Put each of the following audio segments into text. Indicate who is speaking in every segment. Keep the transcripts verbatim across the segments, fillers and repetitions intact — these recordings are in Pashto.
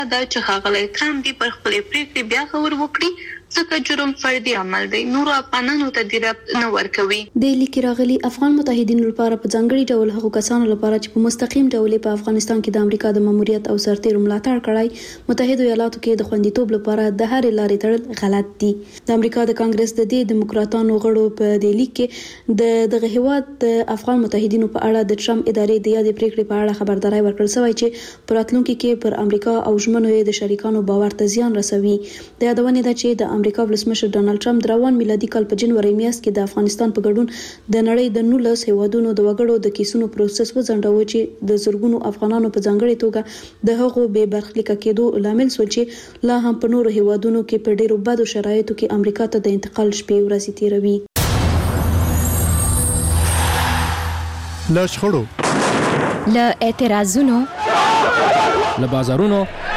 Speaker 1: دا چې ښاغلی ټرمپ دې پر خپلې پرېکړې بیا غور وکړي ځکه جرم فردي عمل دی، نورو افغانانو ته دې ربط نه ورکوي.
Speaker 2: د لیک راغلي افغان متحدینو لپاره په ځانګړي ډول هغو کسانو لپاره چې په مستقیم ډول په افغانستان کې د امریکا د ماموریت او سرتیرو ملاتړ کړی، متحده ایالاتو کې د خوندیتوب لپاره د هرې لارې تړل غلط دي. د امریکا د کانګرس د دې دیموکراتانو غړو په دې لیک کې د دغه هیواد د افغان متحدینو په اړه د ټرمپ ادارې د یادې پریکړې په اړه خبرداري ورکړل شوې چې په راتلونکي کې پر امریکا او ژمنو یې د شریکانو باور ته زیان رسوي. د یادونې ده چې د امریکا ولسمشر ډانلډ ټرمپ د روان میلادي کال په جنوري میاشت کې د افغانستان په ګډون د نړۍ د نولس هیوادونو د وګړو د کیسونو پروسس وځنډاوه چې د زرګونو افغانانو په ځانګړي توګه د هغو بې برخلیکه کېدو لامل شول چې لا هم په نورو هیوادونو کې په ډیرو بدو شرایطو کې امریکا ته د انتقال شپې ورځې تیروي.
Speaker 3: له شخړو،
Speaker 4: له اعتراضونو،
Speaker 5: له بازارونو،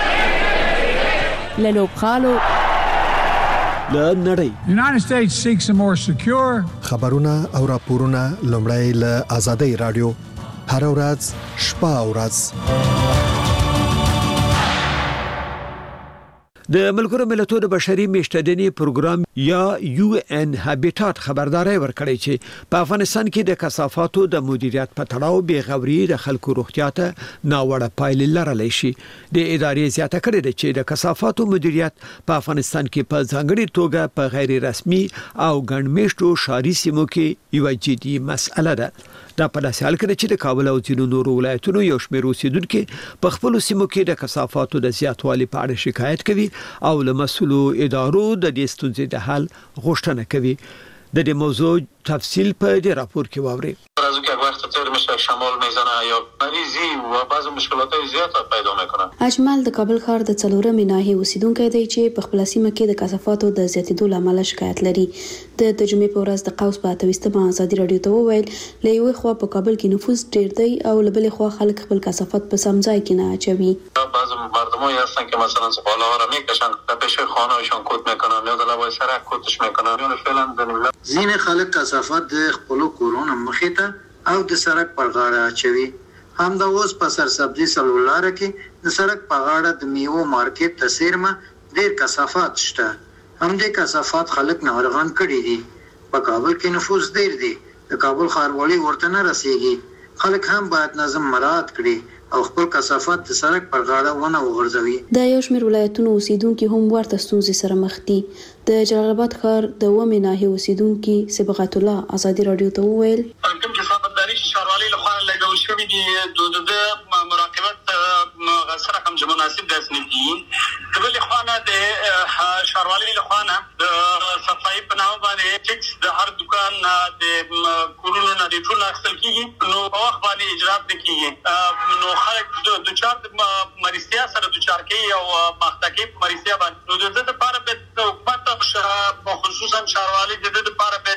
Speaker 4: له لوبغالو،
Speaker 6: له نړۍ.
Speaker 7: United States seeks a more secure.
Speaker 3: خبرونه او راپورونه لومړی له آزادۍ رادیو هر ورځ شپه او ورځ.
Speaker 6: د ملګرو ملتونو د بشري میشتېدنې پروګرام یا یو ان هابیټات خبرداري ورکړی چې په افغانستان کې د کثافاتو د مدیریت په تړاو بې غوري د خلکو روغتیا ته ناوړه پایلې لرلی شي. د ادارې زیاته کړې ده چې د کثافاتو مدیریت په افغانستان کې په ځانګړي توګه په غیر رسمي او ګڼمېشتو ښاري سیمو کې یوه جدي مسأله ده. دا په داسې حال کې چې د کابل او ځینو نورو ولایتونو یو شمېر اوسیدونکو په خپلو سیمو کې د کثافاتو د زیاتوالي په اړه شکایت کوي او له مسؤلو ادارو د دې ستونزې د حل غوښتنه کوي. د دې موضوع تفصیل په دې راپور کې واورئ.
Speaker 8: از اون که وقت تر میشه شمال میزنه یا مریضی و بعض مشکلات زیاد پیدا میکنه.
Speaker 2: اجمل د کابل ښار د څلورمې ناحیې اوسیدونکی دی چې په خپل سیمه کې د کثافاتو د زیاتېدو له امله شکایت لري. د ترجمې په ورځ د قوس په اتويستمه ازادي رادیو ته وویل له یوې خوا په کابل کې نفوس ډیر دی او له بلې خوا خلک خپل کثافات په سم ځای کې نه اچوي.
Speaker 8: بعض مردمایی هستن که مثلا زباله ها را میکشن و پیش خانه‌شان کود میکنن یا د لبای سرک کودش میکنن یا فعلا د
Speaker 9: ځینې خلک کثافات د خپلو کورونو مخې ته او د سړک پر غاړه اچوي. همدا اوس په سرسبزي څلور لاره کې د سړک په غاړه د میوو مارکیټ ته څیرمه ډیر کثافات شته. همدې کثافات خلک ناروغان کړي دي. په کابل کې نفوس ډیر دی، د کابل ښاروالي ورته نه رسیږي. خلک هم باید نظم مراعات کړي او خپل کثافات د سړک پر غاړه ونه وغورځوي.
Speaker 2: د یو شمېر ولایتونو اوسیدونکي هم ورته ستونزې سره مخ دي. د جلال آباد ښار د اوومې ناحیې اوسیدونکي صبغت الله ازادي رادیو ته وویل
Speaker 8: کوم کثافتداري چې ښاروالۍ لخوا لګول شوي دي د مراقبت سره هم چې مناسب داسې نه دي. د بلې خوا نه د ښاروالۍ لخوا نه د صفایي په نامه باندې ټکس د هر دکان د کورونو نه د ټول اخیستل کېږي، نو په وخت باندې اجرات نه کېږي. نو خلک د چار د مریضتیا سره دچار کوي او مخته کوي په مریضتیا باندې. نو د دې لپاره باید حکومت خصوصا ښاروالۍ د دې لپاره باید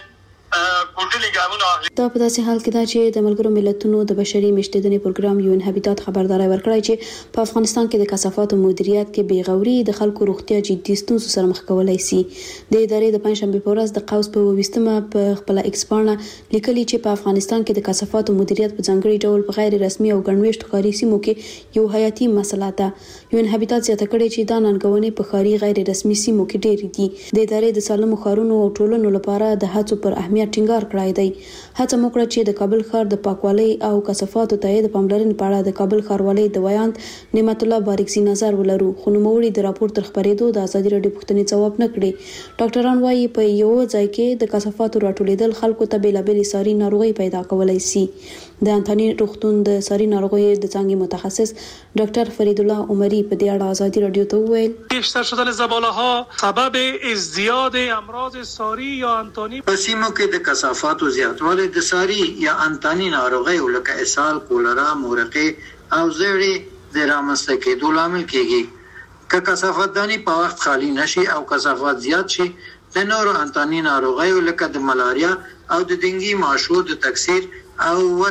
Speaker 2: دا په داسې حال کې ده چې د ملګرو ملتونو د بشري میشتېدنې پروګرام یو ان هابیټات خبرداري ورکړی چې په افغانستان کې د کثافاتو مدیریت کې بې غوري د خلکو روغتیا جدي ستونزو سره مخ کولای شي. د ادارې د پنځشنبې په ورځ د قوس په اوویستمه په خپل ایکس پاڼه لیکلي چې په افغانستان کې د کثافاتو مدیریت په ځانګړي ډول په غیر رسمي او ګڼمېشتو ښاري سیمو کې یو حیاتي مسله ده. یو ان هابیټات زیاته کړې چې دا ننګونې په ښاري غیر رسمي سیمو کې ډېرې دي. د ادارې د سالمو ښارونو او ټولنو لپاره د هڅو پر اهمیت ټینګار کړی دی. هڅه مو کړه چې د کابل ښار د پاکوالۍ او کثافاتو ته د پاملرنې په اړه د کابل ښاروالۍ د ویاند نعمت الله بارکزي نظر ولرو، خو نوموړي د راپور تر خپرېدو د ازادي رادیو پوښتنې ځواب نه کړي. ډاکټران وایي په یو ځای کې د کثافاتو راټولېدل خلکو ته بېلابېلې ساري ناروغۍ پیدا کولی شي. د انتاني روغتون د ساري ناروغیو د څانګې متخصص ډاکټر فرید الله عمري په دې اړه ازادي رادیو ته وویل
Speaker 10: بیشتر شدن زباله ها سبب ازدیاد امراض ساری یا انتانی
Speaker 9: په سیمو کې د کثافاتو زیاتوالی د ساری یا انتاني ناروغیو لکه اسهال، کولرا، مورقې او زیړې د رامنځته کېدو لامل کېږي. که کثافتداني په وخت خالی نشي او کثافات زیات شي د نورو انتاني ناروغیو لکه د ملاریا او د ډنګي ماشو د تکثیر او ودې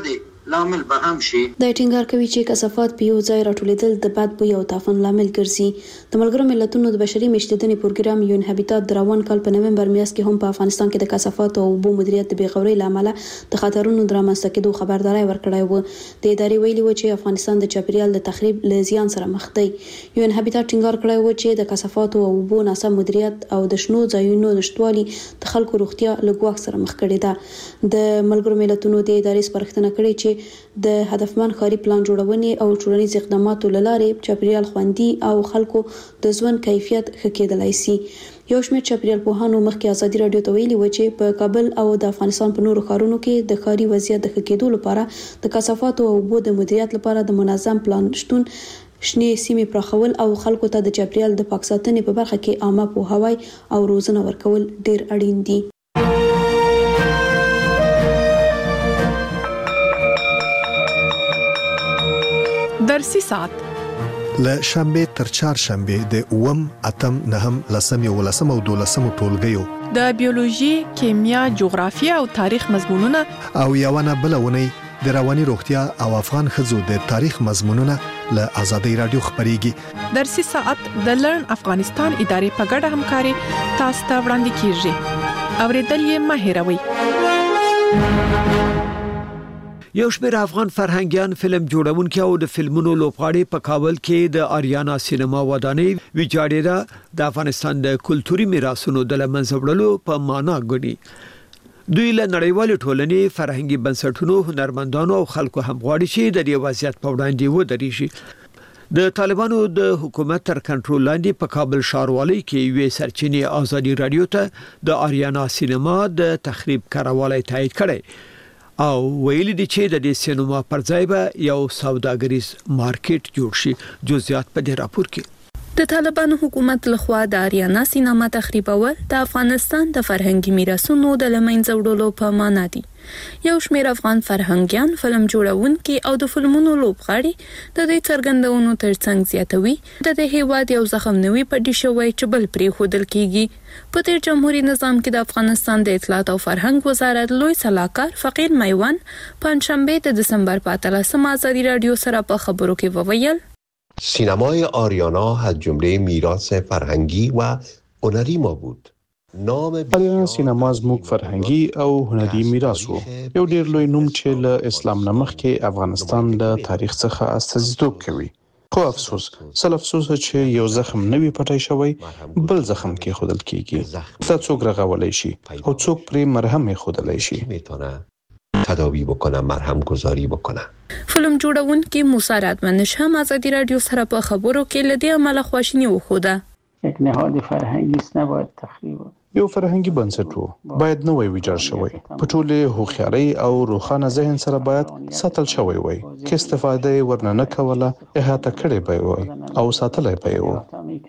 Speaker 9: لامل به هم شي.
Speaker 2: د ټینګار کوي چې کثافات په یو ځای راټولېدل د بد بوی او تعفن لامل ګرځي. د ملګرو ملتونو د بشري میشتېدنې پروګرام یون هابیتات د روان کال په نومبر میاشت کې هم په افغانستان کې د کثافات او اوبو مدیریت د بېغورۍ له امله د خطرونو د رامنځته کېدو خبرداری ورکړی و. د ادارې ویلي و چې افغانستان د چاپیریال د تخریب له زیان سره مخ دی. یون هابیتات ټینګار کړی و چې د کثافات او اوبو ناسم مدیریت او د شنو ځایونو نشټوالي د خلکو روغتیا له ګواښ سره مخ کړې ده. د ملګرو ملتونو د ادارې سپارښتنه کړې چې د هدفمند ښاري پلان جوړونې او ټولنیز اقداماتو له لارې چاپیریال خوندي او خلکو د ژوند کیفیت ښه کېدلای شي. یو شمېر چاپیریال پوهانو مخکې ازادي راډیو ته ویلي و چې په کابل او د افغانستان په نورو ښارونو کې د ښاري وضعیت د ښه کېدو لپاره د کثافاتو او اوبو د مدیریت لپاره د منظم پلان شتون، شنې سیمې پراخول او خلکو ته د چاپیریال د پاک ساتنې په برخه کې عامه پوهاوی او روزنه ورکول ډیر اړین دي.
Speaker 4: درسي ساعت
Speaker 3: له شنبه تر چهارشنبه د اووم اتم نهم لسم یو لسم او دولسم ټولګیو
Speaker 4: د بیولوژي، کیمیا، جغرافیه او تاریخ مضمونونه
Speaker 3: او یوونه بلونه د رواني روغتیا او افغان ښځو د تاریخ مضمونونه له ازادي رادیو خبريږي.
Speaker 4: درسي ساعت د لرن افغانستان ادارې په ګډه همکاري تاسو ته وړاندې کیږي. اوریدل یې مه هېروئ.
Speaker 6: یو شمېر افغان فرهنګیان، فلم جوړونکي او د فلمونو لوبغاړي په کابل کې د آریانا سینما ودانۍ ویجاړېدا د افغانستان د کلتوري میراثونو د لمنځه وړلو په معنا ګڼي. دوی له نړیوال ټولنې، فرهنګي بنسټونو، هنرمندانو او خلکو هم غواړي چې د دې وضعیت په وړاندې ودرېږي. د طالبانو د حکومت تر کنټرول لاندې په کابل ښاروالۍ کې یوې سرچینې ازادي رادیو ته د آریانا سینما د تخریب کاروالی تایید کړی او ویلي دي چې د دې سینما پر ځای به یو سوداګریز مارکیټ جوړ شي. جزئیات په دې راپور کې.
Speaker 11: د طالبانو حکومت لخوا د آریانا سینما تخریبول د افغانستان د فرهنګي میراثونو د لمنځه وړلو په معنا دي. یو شمېر افغان فرهنګیان، فلم جوړونکي او د فلمونو لوبغاړي د دې څرګندونو ترڅنګ زیاتوي د دې هیواد یو زخم نوي پټي شوی چې بل پرې خودل کیږي. په تیر جمهوریت نظام کې د افغانستان د اطلاعات او فرهنګ وزارت لوی سلاکار فقیر میوان پنځشنبه د دسامبر په اتلسمه ازادي رادیو سره په خبرو کې وویل
Speaker 12: سینمای آریانا از جمله میراث فرهنگی و هنری ما بود.
Speaker 13: آریانا سینما زموږ فرهنګي او هنري میراث وو. یو ډیر لوی نوم چې له اسلام نه مخکې افغانستان له تاریخ څخه استازیتوب کوي. خو افسوس سل افسوس چې یو زخم نوی پټای شوی بل زخم کې خودل کیږي. تا څوک رغولای شي او څوک پرې مرهم خودلای شي.
Speaker 12: تداوی بکنه، مرهم گذاری بکنه.
Speaker 11: فلم جوړونکي موسی رادمنش هم ازادي رادیو سره په خبرو کې لدی عمله خواشینی وخوده.
Speaker 14: یک نهاد فرهنگی است نباید تخریب.
Speaker 13: یو فرهنګي بنسټ وو باید نو وی ویجاړ شوی. په ټوله هوښیارۍ او روخانه ذهن سره باید ساتل شوی وي. کې استفاده ورننه کوله احاطه کړي به وي او ساتلای به وي.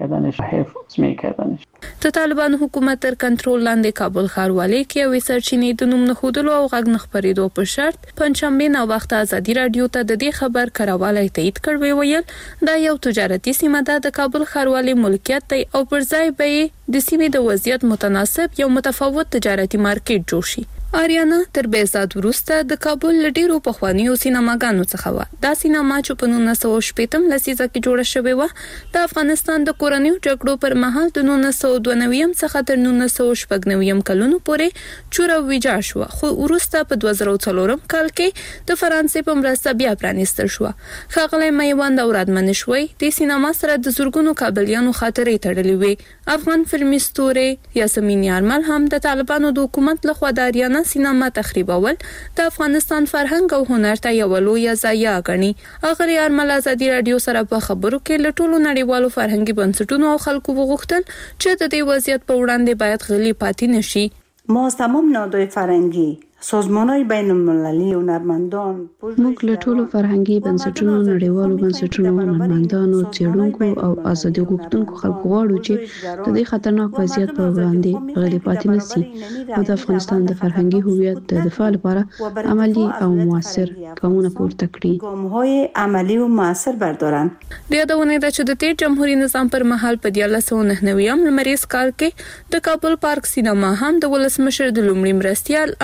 Speaker 11: د طالبانو حکومت تر کنټرول لاندې کابل ښاروالۍ کې یو سرچینې د نوم نه خودلو او غږ نه خبرېدو په شرط پنځشنبه نو وخت ازادي رادیو ته د دې خبر کراوالی تایید کړی ویل دا یو تجارتي سیمه ده د کابل ښاروالۍ ملکیت دی او پر ځای به د سیمې د وضعیت متناسب یو متفاوت تجارتي مارکیټ جوړ شي. آریانا تر بیزاد وروسته د کابل لډیرو پخوانیو سینماګانو څخه و. دا سینما چې په نولس سوه شپږم لسیزه کې جوړه شوې و د افغانستان د کورنیو جګړو پر مهال د نولس سوه دوه نوي څخه تر نولس سوه شپږ نوي کلونو پورې چوره ویجاړ شو. خو وروسته په دوه زره څلور کال کې د فرانسې په مرسته بیا پرانیستل شو. ښاغلی میوند او رادمنش وایي د سینما سره د زرګونو کابلیانو خاطرې تړلې وي. افغان فلمي ستورې یاسمین یارمل هم د طالبانو د حکومت لخوا د آریانا سینما تخریبول د افغانستان فرهنګ او هنر ته یو لویه ضایعه ګڼي. اغه یارمل ازادي رادیو سره په خبرو کې له ټولو نړیوالو فرهنګي بنسټونو او خلکو وغوښتل چې د دې وضعیت په وړاندې باید غلي پاتې نشي.
Speaker 15: ما تمام نهادهای فرهنگی سازمان‌های بین‌المللی هنرمندان
Speaker 2: موږ له ټولو فرهنګي بنسټونو، نړیوالو بنسټونو، هنرمندانو، څېړونکو او ازادي غوښتونکو خلکو غواړو چې د دې خطرناک وضعیت پر وړاندې غلي پاتې نشي او د افغانستان د فرهنګي هویت د دفاع لپاره عملی او موثر ګامونه پورته کړي.
Speaker 15: ګام‌های عملی او موثر بردارن.
Speaker 11: د یادونه ده چې د تیر جمهوریت نظام پر مهال په دیارلس سوه نهه نوي لمریز کال کې د کابل پارک سینما هم د ولسمشر د لومړي مرستیال امرالله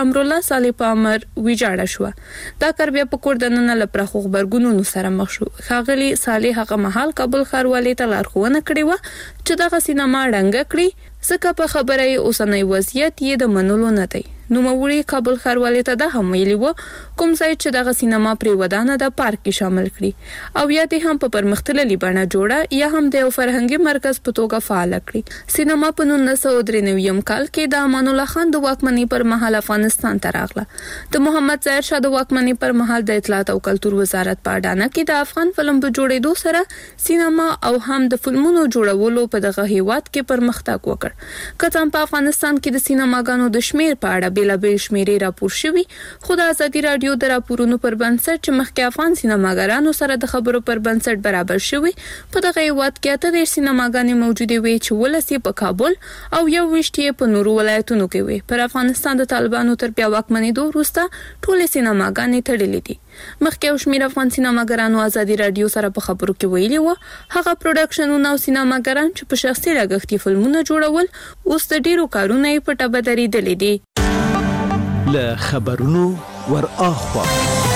Speaker 11: صالح پامر ویجاړه شو. دا کار بیا په کور دننه لپاره خبرګونونو سره مخ شو. ښاغلي صالح هغه مهال کابل ښاروالۍ ته لارښوونه کړې و چې دغه سینما ړنګه کړي ځکه په خبره یې اوسنی وضعیت یې د منلو نه دی. نو موري کابل ښاروالۍ ته دا هم ویلي و کوم ځای چې دغه سینما پرې ودانه د پارک کې شامل کړي او یا د هم په پرمختللي بڼه جوړه یا هم د یو فرهنګي مرکز په توګه فعال کړي. سینما په نولس سوه درې نوي کال کې د امان الله خان د واکمنۍ پر مهال افغانستان ته راغله. د محمد ظاهر شاه د واکمنۍ پر مهال د اطلاعات او کلتور وزارت په اډانه کې د افغان فلم په جوړېدو سره سینما او هم د فلمونو جوړولو په دغه هیواد کې پرمختګ وکړ. کله په افغانستان کې د سینماګانو د شمیر په اړه بیلابیل شمیرې راپور شوي خو د ازادي رادیو د راپورونو پر بنسټ چې مخکې افغان سینماګرانو سره د خبرو پر بنسټ برابر شوي په دغه هیواد کې اته دېرش سینماګانې موجودې وي چې ولس یې په کابل او یو ویشت یې په نورو ولایتونو کې وي. پر افغانستان د طالبانو تر بیا واکمنېدو وروسته ټولې سینماګانې تړلې دي. مخکې یو شمېر افغان سینماګرانو ازادي رادیو سره په خبرو کې ویلي و هغه پروډکشنونه او سینماګران چې په شخصي لګښت یې فلمونه جوړول اوس د ډیرو کارونه یې په ټبه درېدلي دي.
Speaker 6: له خبرونو ور اخوا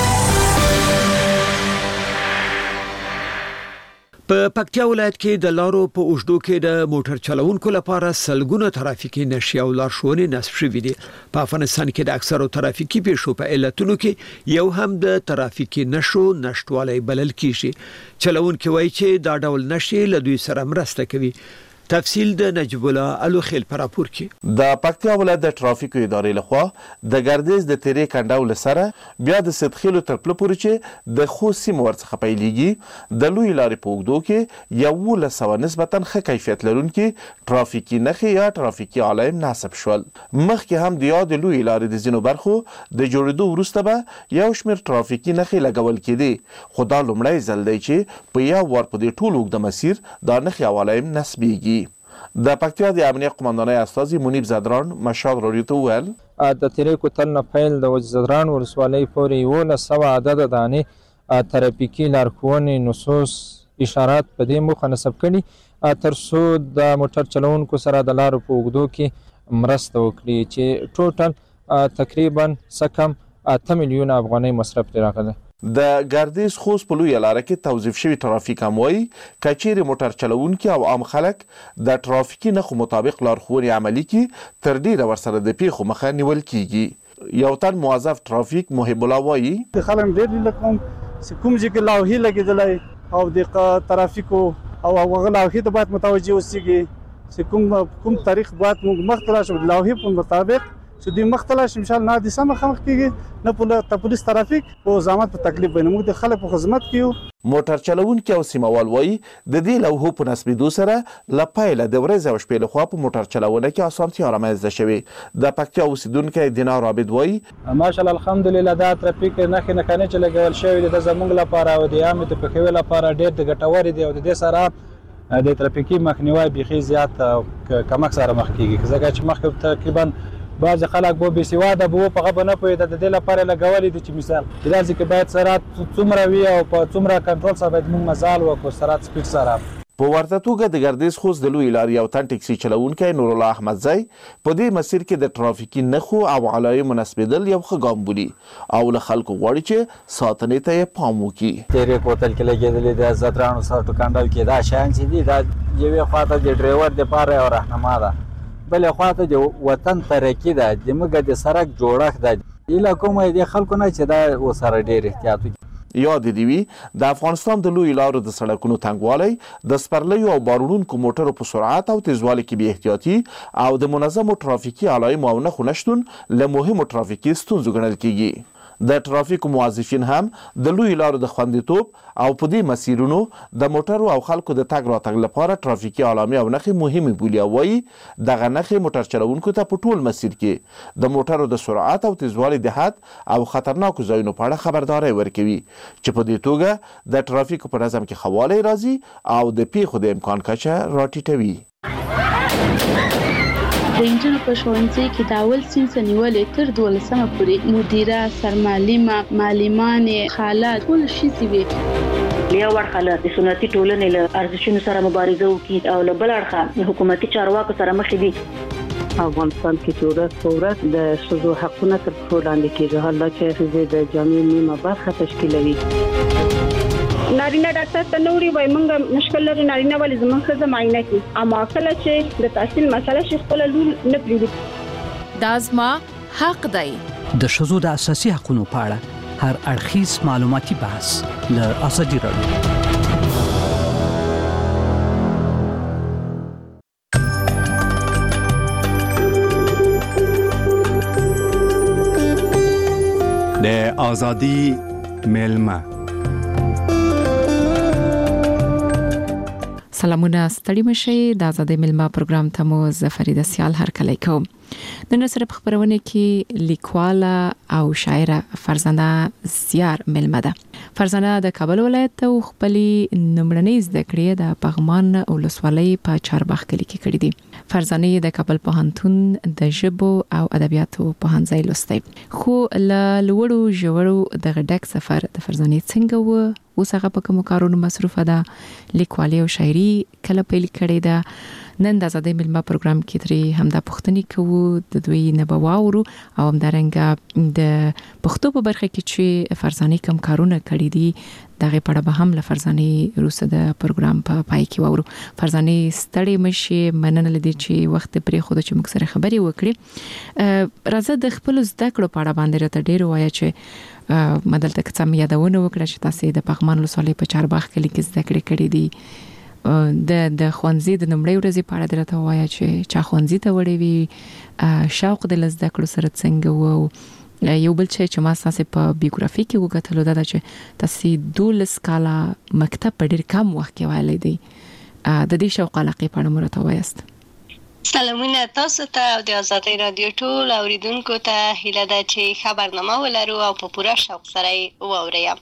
Speaker 6: په پکتیا ولایت کې د لارو په اوږدو کې د موټر چلوونکو لپاره سلګونه ترافیکي نښې او لارښوونې نصب شوې دي. په افغانستان کې د اکثرو ترافیکي پیښو په علتونو کې یو هم د ترافیکي نښو نشټوالی بلل کیږي. چلوونکي وایي چې دا ډول نښې له دوی سره مرسته کوي. تفصیل د نجیب الله الوخیل پر راپور کې.
Speaker 16: د پکتیا ولایت د ترافیکو ادارې لخوا د ګردیز د تیرې کنډاو لسره بیا د سدخیلو تر پله پورې چې د خو سیمو ورڅخه پیلېږي د لوی لارې په اوږدو کې یولس سوه نسبتا ښه کیفیت لرونکي ترافیکي نښې یا ترافیکي علایم نصب شول. مخکې هم د یادې لوی لارې د ځینو برخو د جوړېدو وروسته به یو شمېر ترافیکي نښې لګول کېدې خو دا لومړی ځل دی چې په یو وار په دې ټول اوږده مسیر دا نښې او علایم نصبېږي. د پکتیا د امنیه قماندانۍ استازي منیب زدران مشال راډیو ته وویل
Speaker 17: د تیرې کوتل نه پیل د وجه زدران ولسوالۍ پورې یولس سوه عدده دانې ترافیکي لارښوونې نصوص اشارات په دې موخه نصب کړي تر څو د موټر چلوونکو سره د لارو په اوږدو کې مرسته وکړي چې ټوټل تقریبا څه کم اته میلیونه افغانۍ مصرف پرې راغلی.
Speaker 16: د ګردیز خوست په لویه لاره کې توظیف شوي ترافیک هم وایي که چیرې موټر چلوونکي او عام خلک د ترافیکي نښو مطابق لارښوونې عملي کړي تر ډیره ورسره د پیښو مخه نیول کیږي. یو تن موظف ترافیک محب الله وایي
Speaker 18: خلک ډېر لکم چې کوم ځای کې لوحې لګېدلی او د ترافیکو او هغه لوحې ته باید متوجه اوسېږي چې کوم کوم تاریخ باید موږ مخته راشو د لوحې په مطابق چې دوی مختله شمشال نه د سم خمخ کېږي نه په پولیس ترافیک او زحمت په تکلیف باندې موږ د خلک په خدمت کې یو.
Speaker 16: موټر چلوونکي او سیموال وایي د دې لوحو په نصبېدو سره له پیله د ورځې او شپې لخوا په موټر چلونه کې اسانتیا رامنځته شوې. د پکتیا اوسیدونکی دینار عابد وایي
Speaker 17: ماشاءالله الحمدلله دا ترافیک نښې نښانې چې لګول شوي دي د زموږ لپاره او د عامې د پوهېدو لپاره ډېر د ګټورې دي او د دې سره د ترافیکي مخنیوی بیخي زیات کمښت سره مخ کېږي ځکه چې مخکې تقریبا بعض خلک به بې سواده به په هغه به نه پوهېده د دې لپاره لګولي دي چې مثال چې داسې کې باید سرعت څومره وي او په څومره کنټرول سره باید موږ مزال وکړو سرعت سپیډ سره.
Speaker 16: په ورته توګه د ګردیز خوست د لوی لارې یو تن ټکسي چلوونکی نور الله احمدزی په دې مسیر کې د ترافیکي نښو او علایمو نصبېدل یو ښه ګام بولي او له خلکو غواړي چې ساتنې ته یې پام وکړي.
Speaker 19: تیرې کوتل کې لګېدلې د زدرانو سرټو کنډاو کې دا شیان چې دي دا یوې خواته د ډریور دپاره یو رهنما ده بلې خواته د وطن ترقي ده د موږ د سړک جوړښت ده هیله کوم د خلکو نه چې دا ورسره ډېر احتیاط وکړي.
Speaker 16: یاد دې وي د افغانستان د لوی لارو د سړکونو تنګوالی د سپرلیو او باروړونکو موټرو په سرعت او تیزوالي کې بې احتیاطي او د منظمو ترافیکي علایمو او نښو نشتون له مهمو ترافیکي ستونزو ګڼل کیږي. د ترافیکو موظفین هم د لوی لارو د خوندیتوب او په دې مسیرونو د موټرو او خلکو د تګ راتګ لپاره ترافیکي علامې او نښې مهمې بولي او وایي دغه نښې موټر چلوونکو ته په ټول مسیر کې د موټرو د سرعت او تیزوالي د حد او خطرناکو ځایونو په اړه خبرداری ورکوي چې په دې توګه د ترافیکو په نظم کې ښه والی راځي او د پیښو د امکان کچه راټیټوي.
Speaker 20: د انجنونو په ښوونځي کې د اول صنف نیولې تر دولسمه پورې مدیره سرمعلمه معلمانې خالات ټول ښځې وي.
Speaker 21: یو اړخه د سنتي ټولنې له ارزښتونو سره مبارزه وکړي او له بل اړخه حکومتي چارواکو سره مخ دي.
Speaker 15: افغانستان کې چې ورځ په ورځ د ښځو حقونه تر پښو لاندې کیږي، حالا چې ښځې د جامعې نیمه برخه تشکیلوي.
Speaker 21: نارینه ډاکټر ته نوري وای مونږ مشکل لري نارینه ولې زمونږ ښځه معاینه کوي، اما کله چې د تحصیل مسله شي خپل لور نه پریږدي.
Speaker 11: دا زما حق دی.
Speaker 22: د ښځو د اساسي حقوقو په اړه هر اړخیز معلوماتي بحث له ازادي راډیو.
Speaker 23: د ازادي ملما
Speaker 24: سلامونه ستړي مشي د ازادي ملما پروګرام ته مو زفریده سیال هر کله کوم. د نصر په خبرونه کې لیکواله او شاعره فرزانه زیار ملما ده. فرزانه د کابل ولایت او خپلې نمړنۍ زده کړې د پغمان ولسوالۍ په چارباغ کلی کې کړې دي. فرزانه د کابل پوهنتون د ژبو او ادبیاتو پوهنځي لوستي، خو له لوړو ژورو د غډک سفر د فرزانه څنګه و اوس هغه په کوم کارونو مصروفه ده، لیکوالي او شاعري کله پیل کړې ده. نن د ازادي ملما پروګرام کې ترې همدا پوښتنې کوو، د دوی نه به واورو او همدارنګه د پښتو په برخه کې چې فرزانه کوم کارونه کړې دي دغه په اړه به هم له فرزانه روسه د پروګرام په پای کې واورو. فرزانه ستړي مشي، مننه لدی چې وخت پرې خو د چې موږ سره خبرې وکړي. راځه د خپل زده کړو په اړه باندې راته ډیر وایي چې مدلته کڅم یادونه وکړه چې تاسو د پغمان ولسوالۍ په چارباغ کلی کې زده کړې کړې دي. د د خوانزي د نمړې ورځې په اړه درته وایي چې چا خوانزي ته وړې وي، شوق د زده کړو سره څنګه وو. یو بل چې ما تاسو په بیوګرافي کې وکړل دا چې تاسو دولس کاله مکتب په ډیر کم وخت کې وایلی دی. د دې شوق علاقه په اړه مرته وایست.
Speaker 1: سلامونه تاسو ته او د ازادي رادیو ټول اوریدونکو ته هیله ده چې خبرنامه ولرو او په پوره شوق سره واورئ.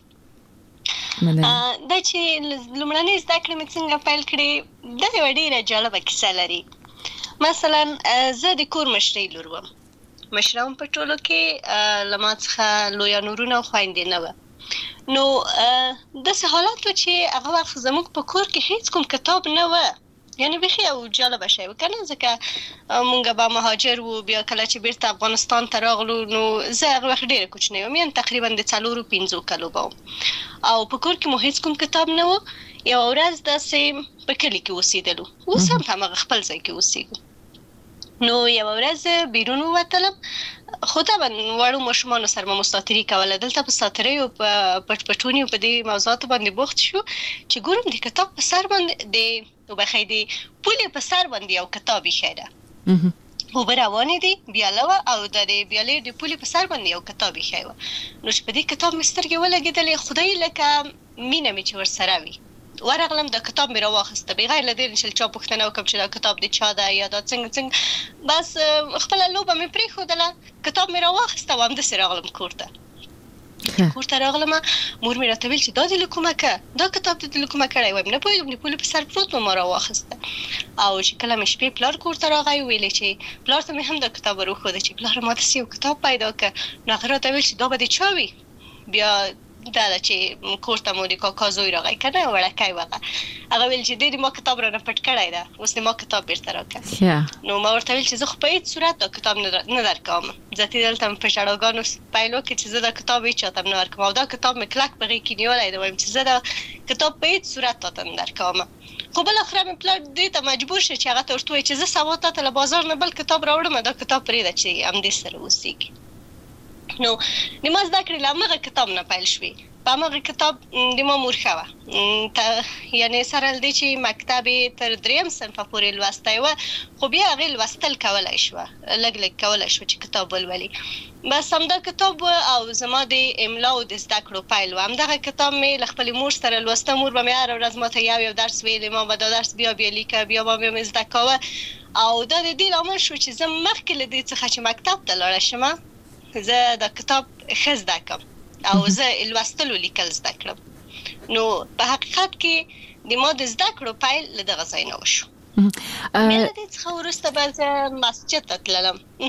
Speaker 1: دا چې لومړنۍ زده کړې مې څنګه پیل کړې دا یو ډیره جالبه کیسه لري. مثلا زه د کور مشرۍ لور وم، مشرم په ټولو کې لما څخه لوی نورونه خويندې نه و. نو د څه حالت چې هغه وخت زموږ په کور کې هیڅ کوم کتاب نه و، یعنی بخي او جالبه شی وکنه ځکه مونږ به مهاجر وو، بیا کله چې بیرته افغانستان ته راغلو نو زه هغه وخت ډیره کوچنی وم، یعنی تقریبا د څلورو پنځو کالو وم او په کور کې مو هیڅ کوم کتاب نه و. یو ورځ داسې په کلی کې اوسېدلو، اوس هم هغه خپل ځای کې اوسېږو. نو یو ورځ بیرون ووتلم، خو دا وړو ماشومانو سره مو مستاتري کوله. دلته په ساتري او په پټ پټونی په دې موضوعات باندې بوخت شو چې ګورم د کتاب په سر باندې د وبخې دی پولې په سر باندې یو کتاب یې او روانې دي بیاله او د بیالې د پولې په سر باندې یو کتاب یې خایو. نو چې په دې کتاب مسترګې ولګېدلې، خدای لکه مینه مې چې ورسره وي. ورغلم د کتاب مې راواخسته بغیر له دې چې چا پوښتنه وکړم چې دا کتاب د چا ده یا دا څنګه څنګه، بس خپل لوبه مې پریښودله، کتاب مې راواخسته او همداسې راغلم کور ته. کور ته راغلم، مور مې راته ویل چې دا د کومه که دا کتاب د کومه کړی وایم، نه پوهېږم د پولې په سر پروت و، ما راواخسته. او چې کله مې شپې پلار کور ته راغی ویلې چې پلار ته مې هم دا کتاب وروښوده چې پلاره ما داسې یو کتاب پیدا کړه. نو هغه راته ویل چې دا به د چا وي. بیا دا چې کور ته مو د کاکا زوی راغی که نه وړکی وغه، هغه ویل چې دې د ما کتاب رانه پټ کړی ده، اوس د ما کتاب بیرته راکړه. نو ما ورته ویل چې زه خو په هېڅ صورت دا کتاب نه درکوم، ذاتي دلته مې په ژړاګانو پیل وکړې چې زه دا کتاب هېڅ چاته نه ورکوم او دا کتاب مې کلک په غېږ کې نیولی دی، وایم چې زه دا کتاب په هېڅ صورت تاته نه درکوم. خو بالاخره مې پلار دې ته مجبور شو چې هغه ته ورته ووایي چې زه سبا تاته له بازار نه بل کتاب راوړم، دا کتاب پرېږده چې همدې سره اوسېږي. نو د ما زده کړې له همغه کتاب نه پیل شوې. په همغه کتاب د ما مور ښه وه، یعنې سره له دې چې مکتب یې تر دریم صنفه پورې لوستی وه، خو بیا هغې لوستل کولی شوه، لږ لږ کولی شوه چې کتاب ولولي. بس همدا کتاب و او زما د املا او د زده کړو پیل و. همدغه کتاب مې له خپلې مور سره لوسته، مور به مې هره ورځ ماته یو یو درس ویلې، ما به دا درس بیا بیا لیکه، بیا به مې زده کوه. او دا د دې لامل شو چې زه مخکې له دې څخه چې مکتب ته لاړه شم، زه دا کتاب ښه زده کړم او زه لوستل او لیکل زده کړم. نو په حقیقت کې د ما د زده کړو پیل له دغه ځای نه وشو. بیا له دې څخه وروسته به زه مسجد ته تللم او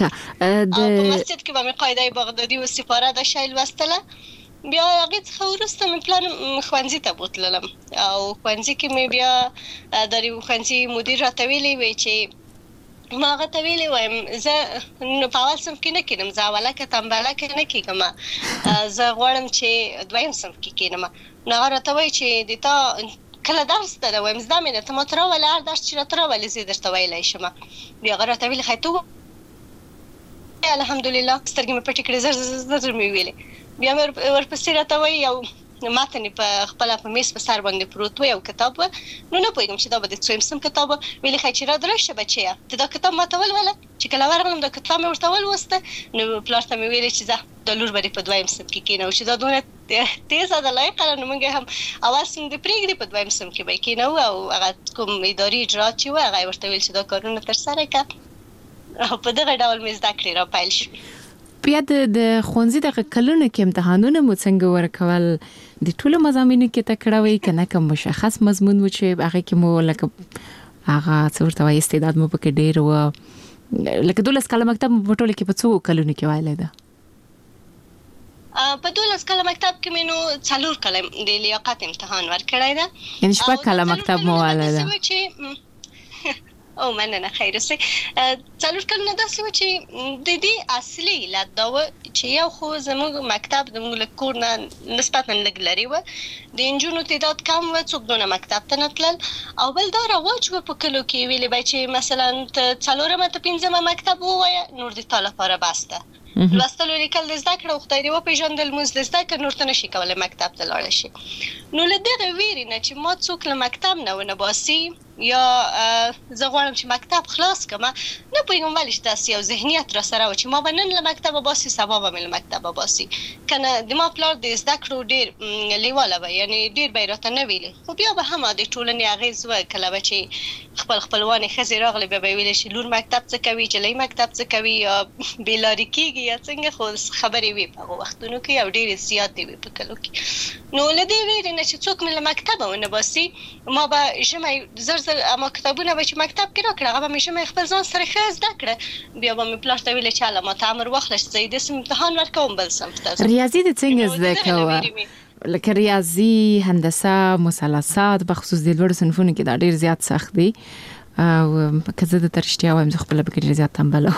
Speaker 1: په مسجد کې به مې قاعده بغدادي و سپاره دا شی لوستله. بیا هغې څخه وروسته مې پلان ښوونځي ته بوتللم او ښوونځي کې مې بیا د ښوونځي مدیر راته ویلې وی چې ما هغه ته ویلې وایم زه نو په اول صنف کې نه کېنم، زه اوله کې تنبله کې نه کېږم، زه غواړم چې دویم صنف کې کېنم. نو هغه راته وایي چې د تا کله درس ته ده، وایم زده مې ده، ته ما ته راولې هر درس چې راته راولې زه درته ویلی شم. بیا هغه راته ویلې ښایي ته الحمدلله سترګې مې پټې کړې، زر زر زر مې ویلې. بیا مې ورپسې راته وایي یو متن په خپل په میز په سر باندې پروت و، یو کتاب و، نو نه پوهېږم چې دا به د څویم صنف کتاب و. ویلې ښایي چې را درشه بچیه ته دا کتاب ما ته ولوله. چې کله ورغلم دا کتاب مې ورته ولوسته، نو پلار ته مې ویلې چې زه دا لور به دې په دویم صنف کې کېنوو، چې دا دونه تیزه ده لایقه ده، نو موږ هم اول صنف دې پرېږدي په دویم صنف کې به یې کېنوو. او هغه کوم اداري اجراات چې و هغه یې ورته ویل چې دا کارونه ترسره کړه، او په دغه ډول مې زده کړې را پیل شوې.
Speaker 24: بیا د ښوونځي دغه کلونو کې امتحانونه مو څنګه ورکول؟ د ټولو مضامینو کې تکړه وئ که نه کوم مشخص مضمون و چې هغه کې مو لکه هغه څه ورته وایي استعداد مو پکې ډېر و؟ لکه دولس کاله مکتب مو په ټوله کې په څو کلونو کې ویلی ده؟
Speaker 1: په دولس کاله مکتب کې مې نو څلور کاله د لیاقت امتحان ورکړی ده،
Speaker 24: یعنې شپږ کاله مکتب مو ویلی ده.
Speaker 1: او مننه خیر اوسئ. څلور کلونه داسې و چې د دې اصلي علت دا و چې یو خو زموږ مکتب زموږ له کور نه نسبتا لږ لرې و، د نجونو تعداد کم و، څوک دونه مکتب ته نه تلل، او بل دا رواج و په کلو کې ویلې به چې مثلا ته څلورمه ته پنځمه مکتب ووایه نور د تا لپاره بس ده. لوستل او لیکل د زده کړه او خدای دې وپېژندل لمونځ د زده کړه نور ته نشي کولی مکتب ته لاړه شي. نو له دغه ویرې نه چې ما څوک له مکتب نه ونه باسي یا زه غواړم چې مکتب خلاص کړم، نه پوهېږم ولې چې داسې یو ذهنیت را سره و چې ما به نن له مکتبه باسي سبا به مې له مکتبه باسي. که نه د ما پلار د زده کړو ډېر لیواله به، یعنې ډېر به یې راته نه ویلې، خو بیا به هم د ټولنې اغېز و. کله به چې خپل خپلوانې ښځې راغلې بیا به یې ویلې چې لور مکتب څه کوي، جلۍ مکتب څه کوي، یا بېلارې کېږي یا څنګه، خو خبرې وې په هغو وختونو کې او ډېرې زیاتې وې په کلو کې. نو له دې ویرې نه چې څوک مې له مکتبه ونه باسي، ما به ژمی زر زر اما کتابونه به چې مکتب کې راکړه هغه به مې ژمی خپل ځان سره ښه زده کړه. بیا به مې پلار ته ویلې چې هله ما ته امر واخله چې زه یې داسې امتحان ورکوم بل صنف ته.
Speaker 24: ریاضي دې څنګه زده کوه؟ لکه ریاضي، هندسه، مثلثات، بخصوص د لوړو صنفونو کې دا ډېر زیات سخت دی، او که زه د ترشتیا وایم زه خپله پکې ډېر زیات تنبله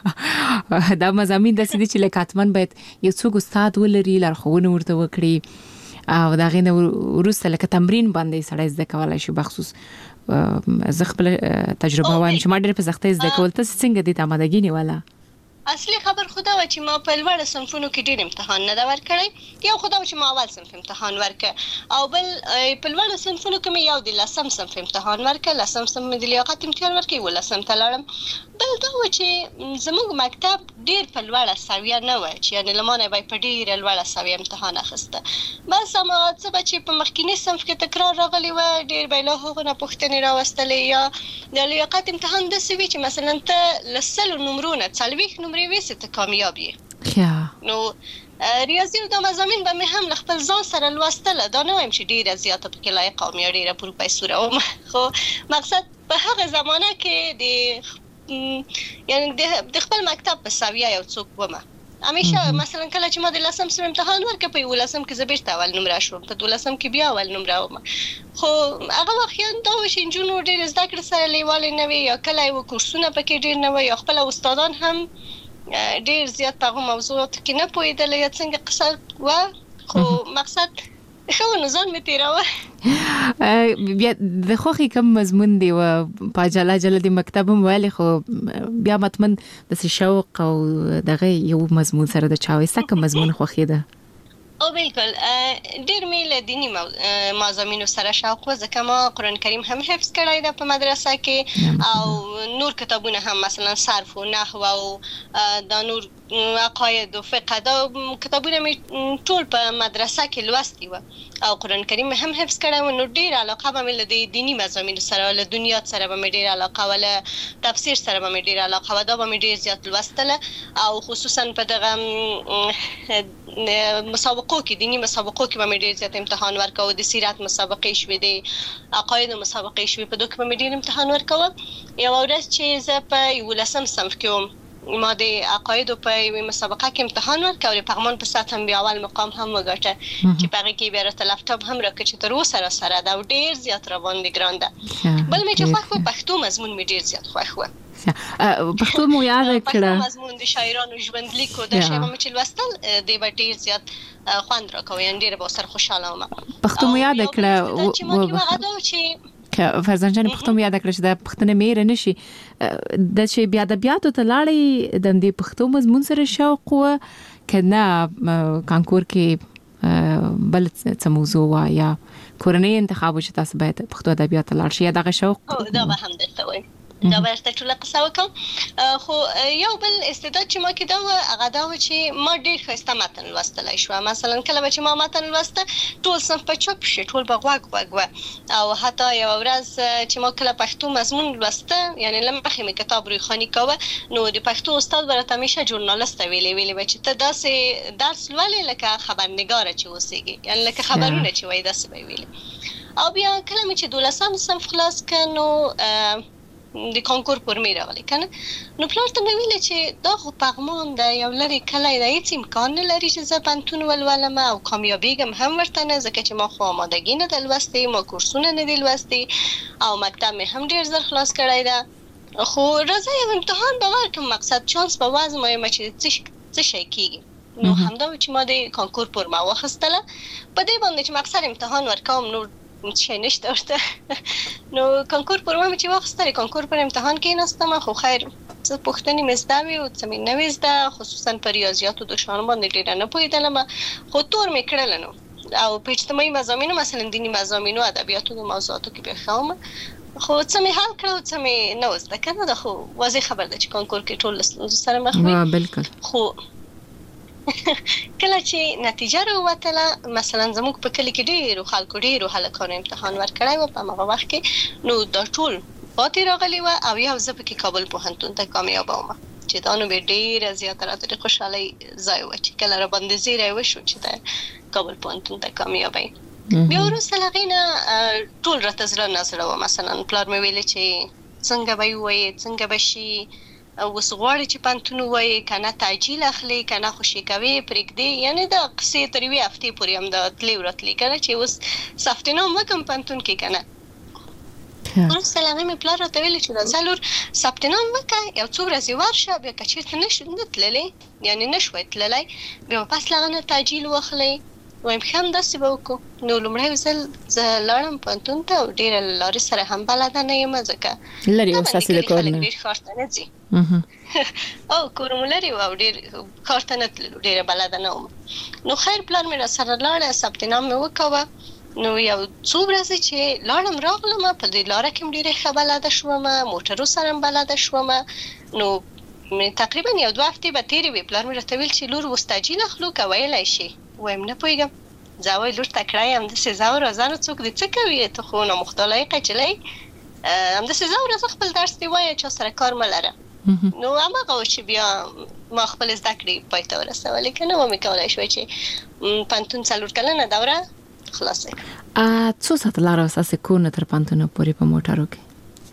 Speaker 24: دا مضامین داسې دي چې لکه حتما باید یو څوک استاد ولري، لارښوونه ورته وکړي، او د هغې نه وروسته لکه تمرین باندې سړی زده کولی شي. بخصوص زه خپله تجربه وایم چې ما ډېر په سختۍ زده کول. تاسې څنګه دې ته آمادګي نیوله؟
Speaker 1: اصلي خبر خو دا و چې ما په لوړو صنفونو کې ډېر امتحان نه ده ورکړی. یو خو دا و چې ما اول صنف امتحان ورکړ، او بل په لوړو صنفونو کې مې یو د لسم صنف امتحان ورکړ، لسم صنف مې د لیاقت امتحان ورکړ، یولسم ته لاړم. بل دا و چې زموږ مکتب ډېر په لوړه سویه نه و، چې یعنې له ما نه به یې په ډېره لوړه سویه امتحان اخیسته. بس هماغه څه به چې په مخکیني صنف کې تکرار راغلی و، ډېر به یې له هغو نه پوښتنې راوستلې، یا د لیاقت امتحان داسې وي چې مثلا ته له سلو نمرو نه څلوېښت نمرې ویسې ته کامیاب یې. نو ریاضي او دا مضامین به مې هم له خپل ځان سره لوستله، دا نه وایم چې ډېره زیاته پکې لایقه وم یا ډېره پروفیسوره وم، خو مقصد په هغه زمانه کې د یعنې د خپل مکتب په سویه یو څوک ومه. همیشه مثلا کله چې ما د لسم صنف امتحان ورکړ په یولسم کې زه بېرته اول نمره شوم، په دولسم کې بیا اول نمره وم. خو هغه واقعا دا و چې نجونو ډېر زده کړې سره لیوالې نه وې، یا کله یې کورسونه پکې ډېر نه وه، یا خپله استادان هم ډېر زیات په هغو موضوعاتو کې نه پوهېدله یا څنګه قصه وه. خو مقصد ښه و، نو ځان مې تېراوه.
Speaker 24: بیا د خوښې کوم مضمون دی و؟ په عجله عجله د مکتب هم ویلې، خو بیا مطمئن داسې شوق او دغه یو مضمون سره د چا وایي ستا کوم مضمون خوښېده؟
Speaker 1: او بالکل ډېر مې له دیني مضامینو سره شوق و، ځکه ما قرآن کریم هم حفظ کړی ده په مدرسه کې، او نور کتابونه هم مثلا صرف و نحو او دا نور عقاید و فقه، دا کتابونه مې ټول په مدرسه کې لوستي و، او قرآن کریم هم حفظ کړی و. نو ډېر علاقه به مې له دیني مضامینو سره، له دنیات سره به مې ډېر علاقه و، له تفسیر سره به مې ډېر علاقه و، دا به مې ډېر زیات لوستله. او خصوصا په دغه مسابقو کې، دیني مسابقو کې به مې ډېر زیات امتحان ورکوه، د سیرت مسابقې شوې، د عقایدو مسابقې شوې، په دو کې به مې ډېر امتحان ورکوه. یوه ورځ چې زه په یولسم صنف کې وم، ما د عقایدو په یوې مسابقه کې امتحان ورکړ، او د پغمان په سطح هم بیا اول مقام هم وګاټه، چې په هغې کې بیا راته لپټاپ هم راکړه چې تر اوسه را سره ده او ډېر زیات راباندې ګران ده. بل مې چې خوښ و پښتو مضمون مې ډېر زیات خوښ و.
Speaker 24: پښتو مو یاد کړه
Speaker 1: مضمون د شاعرانو ژوند لیکو د شی مې چې لوستل د بټیر زیات خوند راکوي ان ډیر به سر خوشاله وم.
Speaker 24: پښتو مو یاد کړه
Speaker 1: چې ما کې وغدا چې
Speaker 24: که فرزان جان پښتو مو یاد کړه چې د پښتنې مېر نشي د چې بیا د بیا ته لاړې د دې پښتو مضمون سره شوق و کنه کانکور کې بل څه موضوع وا یا کورنۍ انتخاب چې تاسو باید پښتو ادبیات لاړ شي یا دغه شوق
Speaker 1: دا به هم درته وایي دا به ستاسو ټول قصه وکم خو یو بل استعداد چې ما کې دا و هغه دا و چې ما ډیر ښایسته متن لوستلای شو. مثلا کله چې ما متن لوسته ټول صنف په چوپ شي ټول په غوږ غوږ او حتی یو ورځ چې ما کله پښتو مضمون لوسته یعنی لمخې مې کتاب روخاني کاوه نو د پښتو استاد ورته همیشه ژورنالیست ویلې ویلې چې ته داسې درس لولې لکه خبرنګار چې اوسېږي یعنی لکه خبرونه چې وای داسې ویلې. او بیا کله مې چې دولسم صنف خلاص کړ د کانکور پر مې راغلی کنه نو پلار ته مې ویل چې دا خو پغمان د یو لري کله د هیڅ امکان نه لري چې زه پنتون ولولم او کامیابیږم هم ورته نه ځکه چې ما خو آمادګي نه د لوستي ما کورسونه نه دی لوستي او مکتب مې هم ډیر زر خلاص کړی ده خو راځي یو امتحان به ورکړم مقصد چانس به وازم وایم چې څه شي کیږي نو همدا چې ما د کانکور پر ما واخستله په دې باندې چې مقصد امتحان ورکوم نو شي نشته ورته نو کانکور پر ما چې واخستل کانکور پر امتحان کې نستم خو خیر څه پوښتنې مې زده وي او څه مې نه وې زده خصوصا په ریاضیاتو د شان باندې ډېر نه پوهېدلم خو تور مې کړل نو او په اجتماعي مضامینو مثلا دینی مضامینو ادبیاتو د موضوعاتو کې به خام خو څه مې حل کړو څه مې نه وزده کنه دا خو واضح خبر ده چې کانکور کې ټول سره مخ وي
Speaker 24: بالکل
Speaker 1: خو کله چې نتیجه راووتله مثلا زموږ په کلی کې ډېرو خلکو ډېرو هلکانو امتحان ورکړی و په هغه وخت کې نو دا ټول پاتې راغلي وه او یو زه پکې کابل پوهنتون ته کامیابه ومه چې دا نو به ډېره زیاته راته د خوشحالۍ ځای و چې کله راباندې زیری وشو چې د کابل پوهنتون ته کامیابه بیا وروسته له هغې نه ټول راته زړه نه زړه وه مثلا پلار مې ویلې چې څنګه به یې ووایې څنګه به شي اوس غواړي چې پنتون وایي کنه تعجیل اخلي کنه خوشي کوي پرېږدي یعنی دا قصې تر یوې هفتې پورې هم د تلې ورتلې کنه چې اوس ثبتنام وکم پنتون کې کنه وروسته له هغې مې پلار راته ویلي چې راځه لور ثبتنام وکړه یو څو ورځې ورشه بیا که چېرته نه تللی یعنی نه شوی تللی بیا به پس له هغه نه تعجیل واخلئ وایم ښه همداسې به وکړو نو لومړی ځل زه لاړم پوهنتون ته او ډېره له لارې سره هم بلده نه یم ځکه
Speaker 24: لرې اوس تاسې د کور نه
Speaker 1: ډېر ښار ته نه ځي او کور مو لرې و او ډېر ښار ته نه تللو ډېره بلده نه وم نو خیر پلار مې راسره لاړه ثبتنام مې وکوه نو یو څو ورځې چې لاړم راغلم په دې لاره کې هم ډېره ښه بلده شومه موټرو سره هم بلده شومه نو تقریبا یو دوه هفتې به تېرې وې پلار مې راته ویل چې لور اوس تعجیل اخلو که ویلی شي وایم نه پوهېږم زه وایي لور تکړه یې همداسې زه او راځه نو څوک دې څه کوي ته خو نامختلایقه نجلۍ همداسې زه او راځه خپل درس دې وایه چا سره کار مه لره نو هماغه و چې بیا ما خپل زده کړې پای ته ورسولې که نه ومې کولی شوی چې پوهنتون څلور کلنه دوره خلاصه
Speaker 24: کړم څو ساعته لاره وه ستاسې کور نه تر پوهنتونه پورې په موټرو کې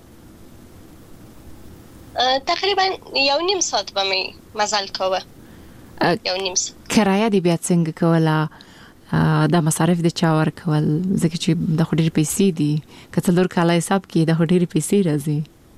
Speaker 1: تقریبا یو نیم ساعت به مې مزل کوه یو نیم ساعت
Speaker 24: کرایه دې بیا څنګه کوله دا مصارف د چا ورکول ځکه چې د خو ډېرې پیسې دي که څلور کاله حساب کړي د خو ډېرې پیسې راځي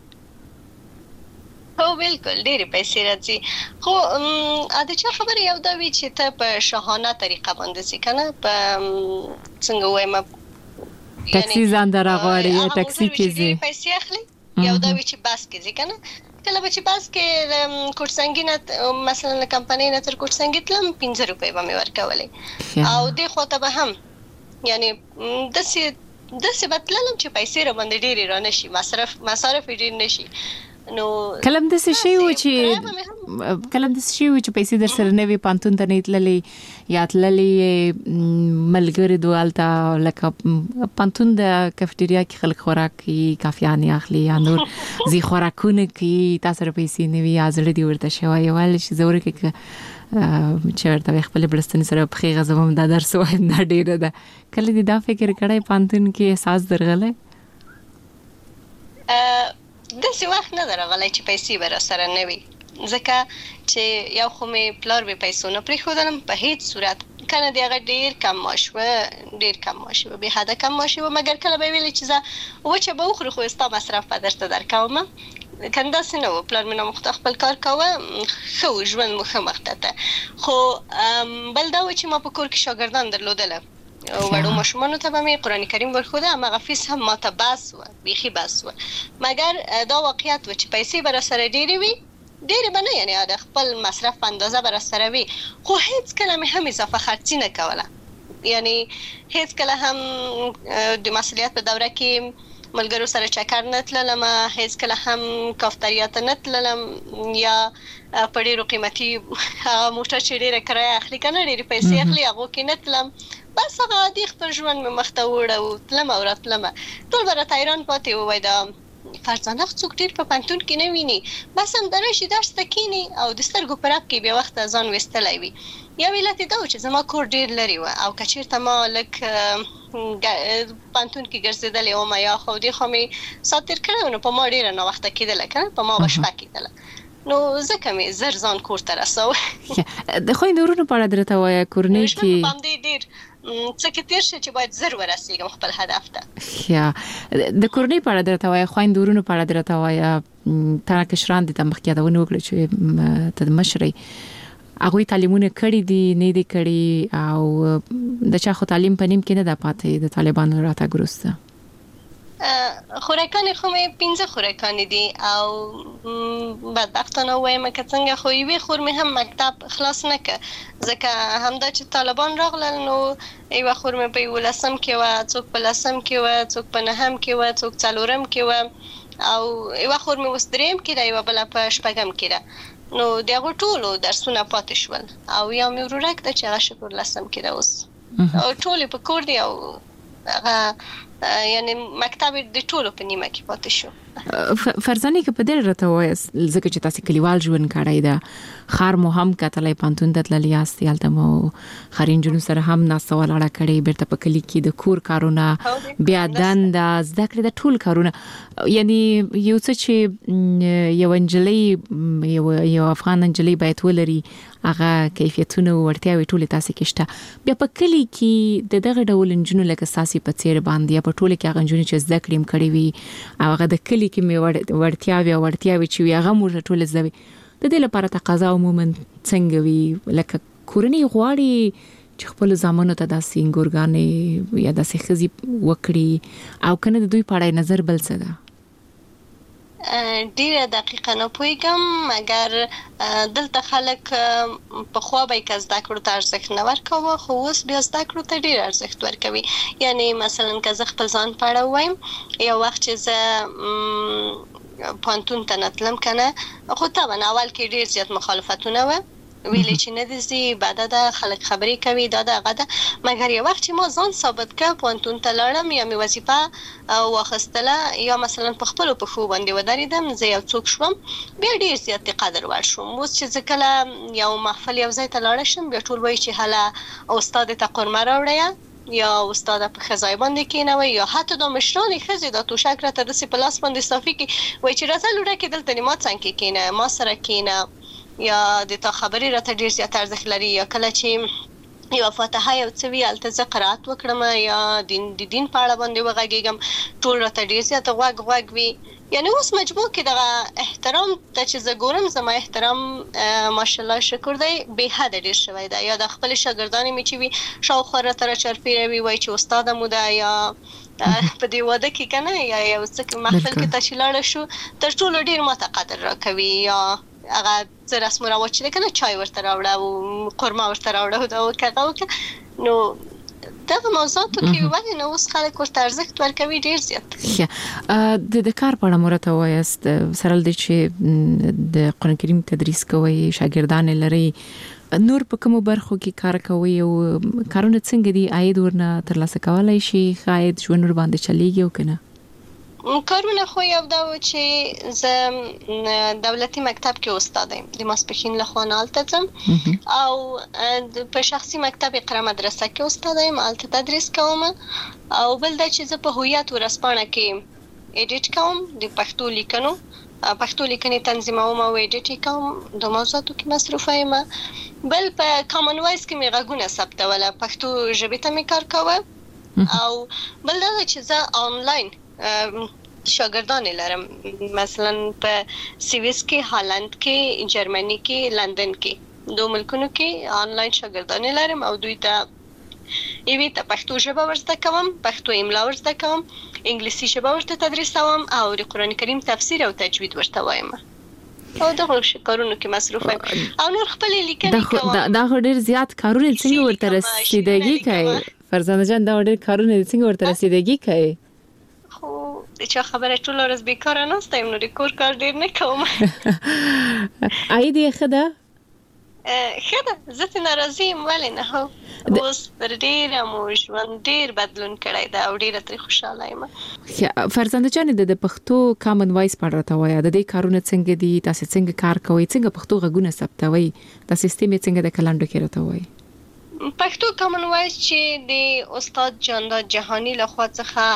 Speaker 1: هو بالکل ډېرې پیسې راځي خو د چا خبره یو دا وي چې ته په شاهانه طریقه باندې ځې که نه په څنګه ووایم
Speaker 24: ټکسي ځان در راغواړي یا ټکسي کې ځې
Speaker 1: پیسې اخلي یو دا وي چې بس کې ځې که نه کله به چې بس کې کوټسنګي نه مثلا له کمپنۍ نه تر کوټسنګي تلم پنځه روپۍ به مې ورکولې او دې خواته به هم یعنی داسې داسې به تللم چې پیسې راباندې ډېرې را نه شي مصرف مصارف یې ډېر نه شي نو
Speaker 24: کلم داسې شی و چې کلم داسې شی و چې پیسې در سره نه وي پوهنتون ته نه تللې یا تللې ملګري دوالته لکه پوهنتون د کافټیریا کې خلک خوراک کوي کافیانې اخلي یا نور ځي خوراکونه کوي تا سره پیسې نه وي یا زړه دې ورته شوی ویل چې زه ورکه چې ورته خپل بلستنې سره پښې غځوم دا درس وایم دا ډېره ده کله دې دا فکر کړی پوهنتون کې احساس درغلی
Speaker 1: داسې وخت نه ده راغلی چې پیسې به راسره نه وي ځکه چې یو خو مې پلار به پیسو نه پرېښودلم په هیڅ صورت کنه د هغه ډېر کم معاش و ډېر کم معاش و بې حده کم معاش و مګر کله به یې ویلې چې زه وچه به وخورو خو ستا مصرف به درته درکومه کنده سينو پلان مې نو خپل کار کاوه خو ژوند مخه مخته خو بل دا و چې ما په کور کې شاګردان درلودل وړو ماشومانو ته به مې قرآن کریم ورخوده اما غفیس هم ما ته بس و بیخي بس و مګر دا واقعیت و چې پیسې بر سره ډېری وي ډېر بنه یعنی د خپل مصرف په اندازه بر سره وي خو هیڅ کله مې هم اضافه خرچي نه کوله یعنی هیڅ کله هم د مسؤلیت په دوره کې ملګرو سره چکر نه تللم هیڅ کله هم کافتریا ته نه تللم یا په ډېرو قیمتي موټر چې ډېره کرایه اخلي که نه ډېرې پیسې اخلي هغو کې نه تلم بس هغه عادي خپل ژوند مې مخته وړه تلم او راتلم ټول به راته حیران پاتې ووایي دا فرزانه څوک ډېر په پوهنتون کې نه ویني بس هم د راشي درس ته کښېني او د سترګو په رپ کې بیا وخته ځان ویستلی وي یو علت یې دا و چې زما کور ډېر لرې وه او که چېرته ما لږ پوهنتون کې ګرځېدلې وم یا خو دې خوا مې ساعت تېر کړی و نو په ما ډېره ناوخته کېدله که نه په ما به شپه کېدله نو ځکه مې زر ځان کور ته رسوه
Speaker 24: د خویندو ورونو په اړه درته وایه کورنۍ کې
Speaker 1: په همدې ډېر څه کې تېر شه چې باید زر ورسېږم خپل هدف ته
Speaker 24: یا د کورنۍ په اړه درته وایه خویندو ورونو په اړه درته وایه تا کشران دي ته مخکې یادونه وکړه چې ته د مشرۍ هغوی تعلیمونه کړي دي نه دي کړي او د چا خو تعلیم په نیم کې نه ده پاتې د طالبانو راتګ وروسته
Speaker 1: خوراکانې خو مې پنځه خوراکانې دي او بدبختانه ووایم که څنګه خو یوې خور مې هم مکتب خلاص نه کړ ځکه همدا چې طالبان راغلل نو یوه خور مې په یولسم کې وه څوک په لسم کې وه څوک په نهم کې وه څوک څلورم کې وه او یوه خور مې اوس درېیم کې ده یوه بله په شپږم کې ده نو د هغو ټولو درسونه پاتې شول او یو مې ورورک ده چې هغه شکر لسم کې ده اوس او ټول په کور دي او هغه یعنی مکتب د ټولو په نیمه کې پاتې شو
Speaker 24: فرزانه که په دې راته وایست ځکه چې تاسو کلیوال ژوند کړی ده خار مو هم کتلای پانتون ته تللی یاست یالته مو خارین جنو سره هم ناسته ولاړه کړی بیرته په کلی کې د کور کارونه بیا دنده زده کړې د ټول کارونه یعنی یو څه چې یو انجلۍ یو یو افغان انجلۍ باید ولري هغه کیفیتونه او ورتیاوي ټول تاسو کې شته بیا په کلی کې د دغه ډول انجنونو لکه ساسي په څیر باندې یا په ټول کې هغه انجنونو چې زده کړم کړی وي او هغه د کلی کې مې ورتیاوي او ورتیاوي چې وي هغه موږ ټول زوي د دې لپاره تقاضا عموما څنګه وي لکه کورنۍ غواړي چې خپل زامنو ته داسې انګورګانې یا داسې ښځې وکړي او کنه د دوی په اړه نظر بل څه ده
Speaker 1: ډیره دقیقه نه پوهیږم مګر دلته خلک پخوا به که زده کړو ته ارزښت نه ورکوه خو اوس بیا زده کړو ته ډیر ارزښت ورکوي یعنی مثلا که زه خپل ځان په اړه ووایم یو وخت چې زه پوهنتون ته نه تلم که نه خو طبعا اول کې ډیر زیات مخالفتونه وه ویلې چې نه دې ځي بده ده خلک خبرې کوي دا ده هغه ده مګر یو وخت چې ما ځان ثابت کړ پوهنتون ته لاړم یا مې وظیفه واخیستله یا مثلا په خپلو پښو باندې ودرېدم زه یو څوک شوم بیا ډېر زیات د قدر وړ شوم اوس چې زه کله یو محفل یو ځای ته لاړه شم بیا ټول وایي چې هله استاد ته قرمه راوړی یا استاد په ښځای باندې کېنوئ یا حتی دا مشرانې ښځې دا توشک راته داسې په لاس باندې صافي کړي وایي چې راځه لوډه کې دلته ما څنګ کې کېنه ما سره کېنه یا د تا خبرې راته ډېر زیات ارزښت لري یا کله چې یو فاتحه یو څه وي هلته زه قرائت وکړم یا دین د دین په اړه باندې وغږېږم ټول راته ډېر زیات غوږ غوږ وي یعنی اوس مجبور کې دغه احترام ته چې زه ګورم زما احترام ماشاءالله شکر دی بې حده ډېر شوی دی یا د خپلې شاګردانې مې چې وي شاوخوا راته راچرپېره وي وایي چې استاده مو ده یا په دې واده کې که نه یا یو څه محفل کې ته چې لاړه شو تر ټولو ډېر ماته قدر راکوي یا هغه څه رسم و رواج چې دی که نه چای ورته راوړه او قرمه ورته راوړه دا وکړه وکړه نو دغه موضوعاتو کې ولې نه اوس خلک ورته ارزښت ورکوي ډېر زیات
Speaker 24: د د کار په اړه مو راته ووایاست سره له دې چې د قرآن کریم تدریس کوئ شاګردان لرئ نور په کومو برخو کې کار کوئ او کارونه څنګه دي عاید ورنه ترلاسه کولی شي ښه عاید ژوند ورباندې چلیږي او که نه
Speaker 1: کارونه خو یو دا و چې زه دولتي مکتب کې استاد یم د ماسپښین لخوا نه هلته ځم او په شخصي مکتب اقرا مدرسه کې استاد یم هلته تدریس کوم او بل دا چې زه په هویت ورځپاڼه کې ایډیټ کوم د پښتو لیکنو پښتو لیکنې تنظیموم او ایډیټ کوم د موضوعاتو کې مصروفه یم بل په کامن وایس کې مې غږونه ثبتوله پښتو ژبې ته مې کار کوه او بل دا چې زه آنلاین شاګردان لرم، مثلا په سویس کې، هالند کې، جرمني کې، لندن کې، دوه ملکونو کې آنلاین شاګردان لرم او دوی ته یوه ته پښتو ژبه ورزده کوم، پښتو املا ورزده کوم، انګلیسي ژبه ورته تدریسوم او د قران کریم تفسیر او تجوید ورته وایم. او دغه کارونو کې مصروف یم او نور خپل لیکنې کوم.
Speaker 24: دا دا ډېر زیات کارونه څنګه ورته رسیدګي کوي؟ فرزانه جان دا ډېر کارونه څنګه ورته رسیدګي کوي؟
Speaker 1: خو چې خبره ټول ورځ بیکاره نه ستایم، نو د کور کار ډېر نه کوم.
Speaker 24: آی دې خدا
Speaker 1: خدا زه ته ناراضي یم، ولې نه؟ هو اوس پر ډېر مو ژوند ډېر بدلون کړی دا او ډېر تر خوشاله یم.
Speaker 24: فرزانه جان د پښتو کامن وایس په اړه راته وایه، د دې کارونه څنګه دي؟ تاسو څنګه کار کوئ؟ څنګه پښتو غږونه ثبتوي؟ دا سیستم څنګه د کلندو کې راته وایي؟
Speaker 1: پښتو کامن وایس چې د استاد جانداد جهانی لخوا څخه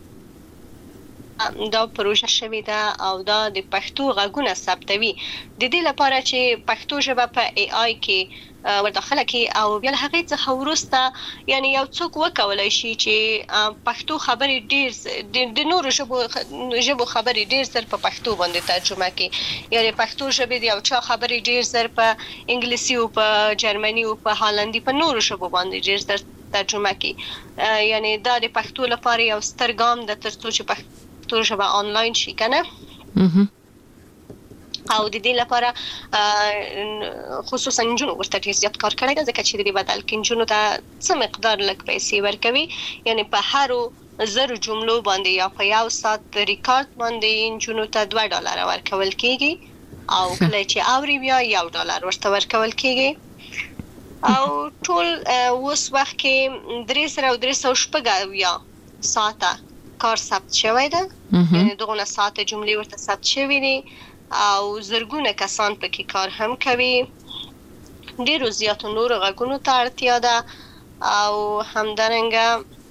Speaker 1: دا پروژه شوې ده او دا د پښتو غږونه ثبتوي د دې لپاره چې پښتو ژبه په ای آی کې ورداخله کی او بیا هغه څخه ورسته یعنی یو څوک وکولای شي چې پښتو خبرې ډیر د نورو ژبو ژبو خبرې ډیر زر په پښتو باندې ترجمه کړي، یعنی پښتو ژبه دی او چا خبرې ډیر زر په انګلیسي او په جرمني او په هالندي په نورو ژبو باندې ډیر زر ترجمه کړي. یعنی دا د پښتو لپاره یو ستر ګام د ترڅو چې پښتو ژبه آنلاین شي کنه. او د دې لپاره خصوصا جنونو ورته ډیر زیات کار کړی دی، ځکه چې د بدل کې جنونو ته څه مقدار لږ پیسې ورکوي، یعنی په هر زرو جملو باندې یا په یو ساعت ریکارډ باندې جنونو ته دوه ډالر ورکول کیږي او کله چې اوري بیا یو ډالر ورته ورکول کیږي. او ټول اوس وخت کې درې سره او درې سوه شپږ یا ساعته کار ثبت شوی ده، یعنی دغه ساعت جملې ورته ثبت شوی دي او زرګونه کسان پکې کار هم کوي. ډیرو زیاتو نورو غږونو ته اړتیا ده او همدارنګه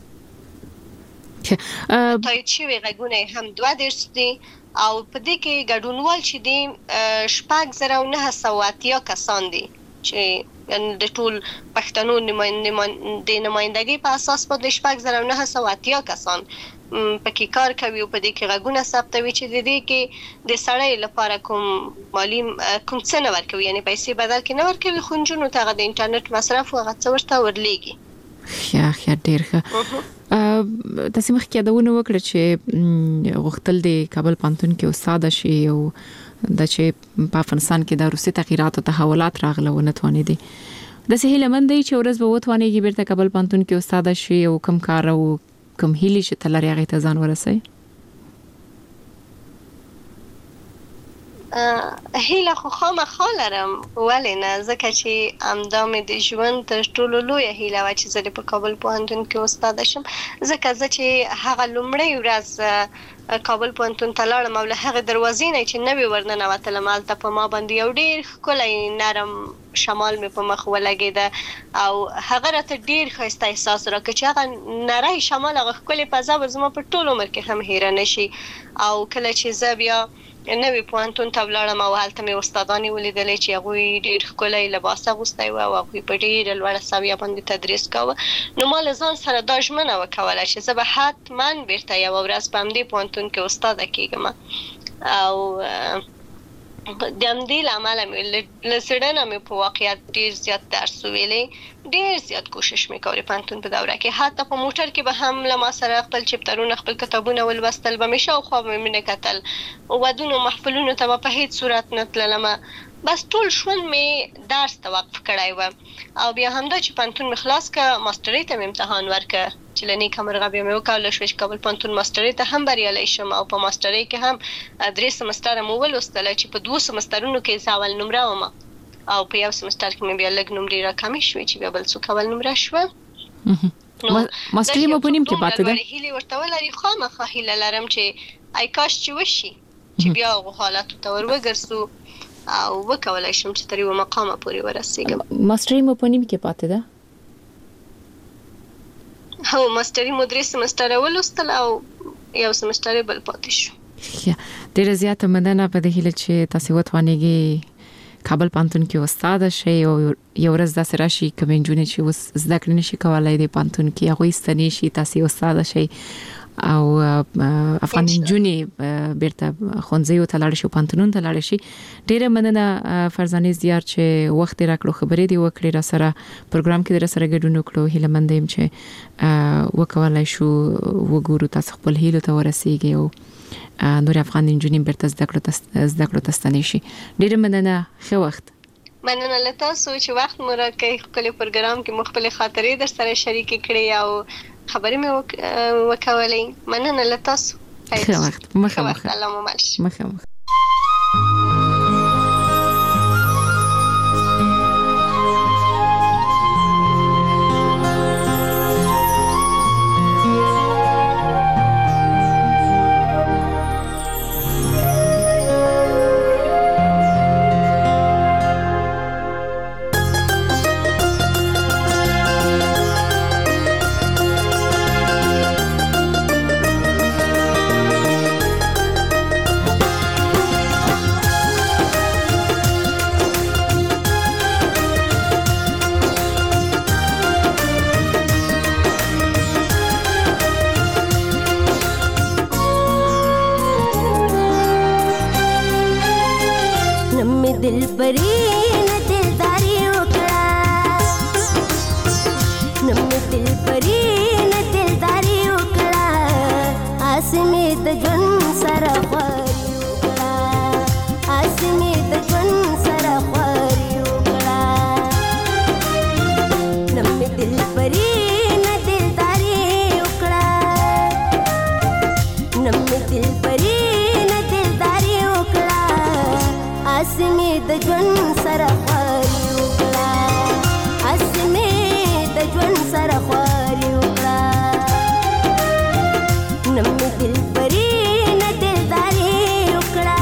Speaker 1: تایید شوي غږونه هم دوه دېرش دي او په دې کې ګډونوال چې دي شپږ زره او نهه سوه اتیا کسان دي چې د ټول پښتنو د نمایندګۍ په اساس باندې شپږ زره او نهه سوه اتیا کسان پکې کار کوي او په دې کې غږونه ثبتوي چې د دې کې د سړی لپاره کوم مالی کوم څه نه ورکوي، یعنی پیسې بدل کې نه ورکوي، خو نجونو ته هغه د انټرنیټ مصرف او هغه څه ورته ورلیږي.
Speaker 24: ښه ښه ډېر ښه. تاسو مخکې یادونه وکړه چې غوښتل د کابل پوهنتون کې استاد شي او د چې په افغانستان کې د روسي تغیرات او تحولات راغله ونه توانېدي. د سهیل مندي چې ورځ به وتوانېږي بیرته کابل پوهنتون کې استاد شي او کوم کار او کوم هیلې چې تلری هغه ته ځان ورسوي؟
Speaker 1: هیله خو خامخا لرم، ولې نه؟ ځکه چې همدا مې د ژوند تر ټولو لویه هیله وه چې زه په کابل پوهنتون کې استاده شم، ځکه زه چې هغه لومړۍ ورځ کابل پوهنتون ته لاړم او له هغې دروازې نه چې نه وې ورننوتلم، هلته په ما باندې یو ډېر ښکلی نرم شمال مې په مخ ولګېده او هغه راته ډېر ښایسته احساس راکړ چې هغه نری شمال، هغه ښکلې فضا به زما په ټول عمر کې هم هیره نه شي. او کله چې زه بیا نوی پوهنتون ته ولاړم او هلته مې استادانې ولیدلې چې هغوی ډېر ښکلی لباس اغوستی و او هغوی په ډېره لوړه سویه باندې تدریس کاوه. نو ما له ځان سره دا ژمنه وکوله چې زه به حتما بیرته یوه ورځ په همدې پوهنتون کې استاده کېږم او د همدې له امله مې له زړه نه مې په واقعیت ډېر زیات درس وویلی، ډېر زیات کوشش مې کولې پوهنتون په دوره کې، حتی په موټر کې به هم له ما سره خپل چپترونه خپل کتابونه ولوستل به مې شاوخوا به مې نه کتل، ودونو محفلونو ته به په هېڅ صورت نه تللمه، بس ټول ژوند مې درس ته وقف کړی و. او بیا همدا چې پوهنتون مې خلاص کړه ماسټرۍ ته مې امتحان ورکړه چې له نیکه مرغه بیا مې وکولی شوه چې کابل پوهنتون ماسټرۍ ته هم بریالی شم او په ماسټرۍ کې هم درې سمستره مو ولوستله چې په دوو سمسترونو کې زه اول نمره وم او په یو سمستر کې مې بیا لږ نمرې راکمې شوې چې بیا بل څوک اول نمره شوه.
Speaker 24: ماسټرۍ مو په نیم کې پاتې ده؟
Speaker 1: هیلې ورته ولري، خامخا هیله لرم چې ای کاش چې وشي چې بیا هغو حالاتو ته ور وګرځو او وکولای شم چې تر یوه مقامه پورې ورسېږم.
Speaker 24: ماسټرۍ مو په نیم کې پاتې ده؟
Speaker 1: هو ماسټرۍ مو درې سمستره ولوستل او یو سمستر بل پاتې شو.
Speaker 24: ډېره زیاته مننه په دې هیله چې تاسو وتوانېږئ کابل پوهنتون کې استاد شئ او یو ورځ داسې راشي کوم نجونې چې اوس زده کړې نشي کولای د پوهنتون کې هغوی ستنې شي تاسو استاد شئ او افغان جنونی بیرته خونځي او تلاړ شي پانتونون تلاړ شي. ډیره مننه فرزانه زیار چې وخت راکړو خبرې دی وکړې را سره پروګرام کې در سره ګډون وکړو. هیله مند یم چې وکولای شو وګورو تاسو خپل هیله ته ورسیږئ او نور افغان جنونی بیرته زده کړو زده کړو تستنی شي. ډیره مننه. ښه وخت.
Speaker 1: مننه له تاسو چې وخت مو راکړی. خپل پروګرام کې مختلف خاطرې در سره شریک کړې او خبرې مې وکولې. مننه له تاسو.
Speaker 24: ښه وخت. مخه مخه.
Speaker 1: الله مو مل شي.
Speaker 24: مخه مخه.
Speaker 5: दिल परी न दिलदारी उकड़ा नम दिल परी न दिलदारी उकड़ा आसमी त जन सरा ख्वारी उकड़ा आसमी त जन सरा ख्वारी उकड़ा नम दिल परी न दिलदारी उकड़ा नम दिल परी न दिलदारी उकड़ा आसमी د ژوند سره خواري وکړه اسمه د ژوند سره خواري وکړه نم دل پرې نه دلداري وکړه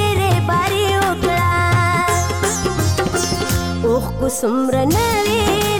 Speaker 5: سمرا نوی